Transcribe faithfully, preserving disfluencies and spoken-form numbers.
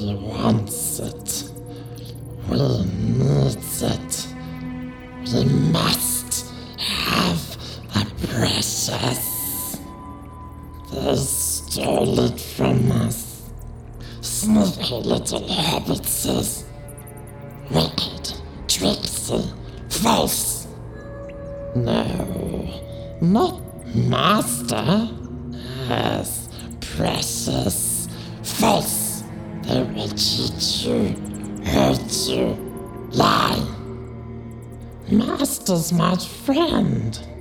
He wants it. We need it. We must have the precious. They stole it from us. Sneaky little hobbitses. Wicked, tricksy, false. No, not master. Yes, precious, false. They will cheat you, hurt you, lie. Master's my friend.